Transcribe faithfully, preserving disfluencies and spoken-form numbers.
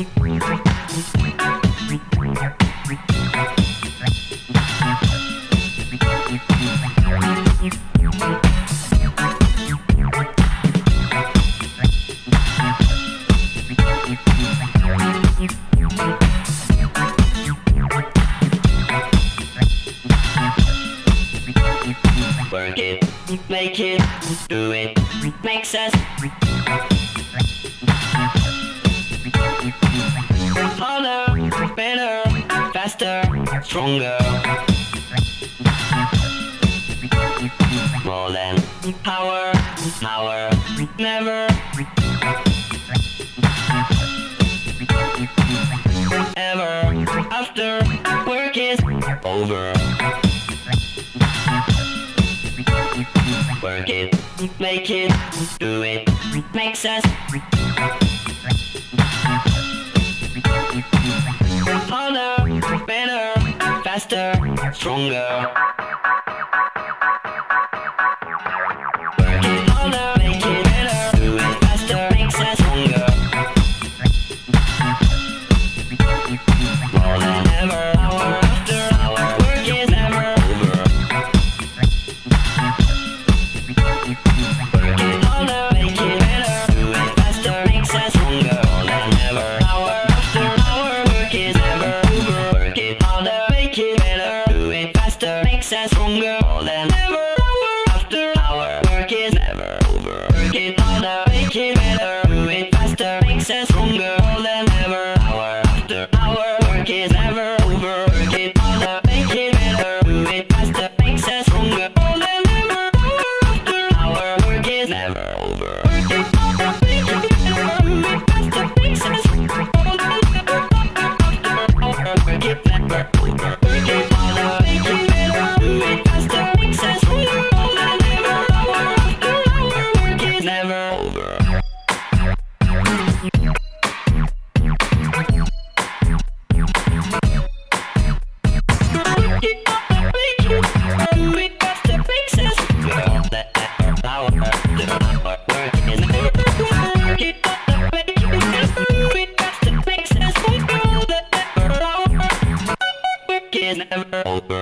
Work it, make it, do it, makes us harder, better, faster, stronger. More than power, power, never ever after work is over. Work it, make it, do it, makes us harder, better, faster, stronger. Work it harder, make it better, do it faster, makes us stronger. More than ever, hour after hour, work is never over. Work it harder, make it better, do it faster, makes us stronger. More than ever, hour after hour, work is never over. Work it harder, make it better, do it faster, makes us stronger. More than ever, hour after hour, work is never over. Work it harder, make it better, do it faster, makes us stronger. More than ever, hour after hour, work is never over. Work it harder, make it better, do it faster, makes us stronger. More than ever, hour after hour, work is never over. Work it harder, make it better, do it faster, makes us stronger. More than ever, hour after hour, work is never over. Work it harder, make it better, do it faster, makes us stronger. More than ever, hour after hour, work is never over. Never over.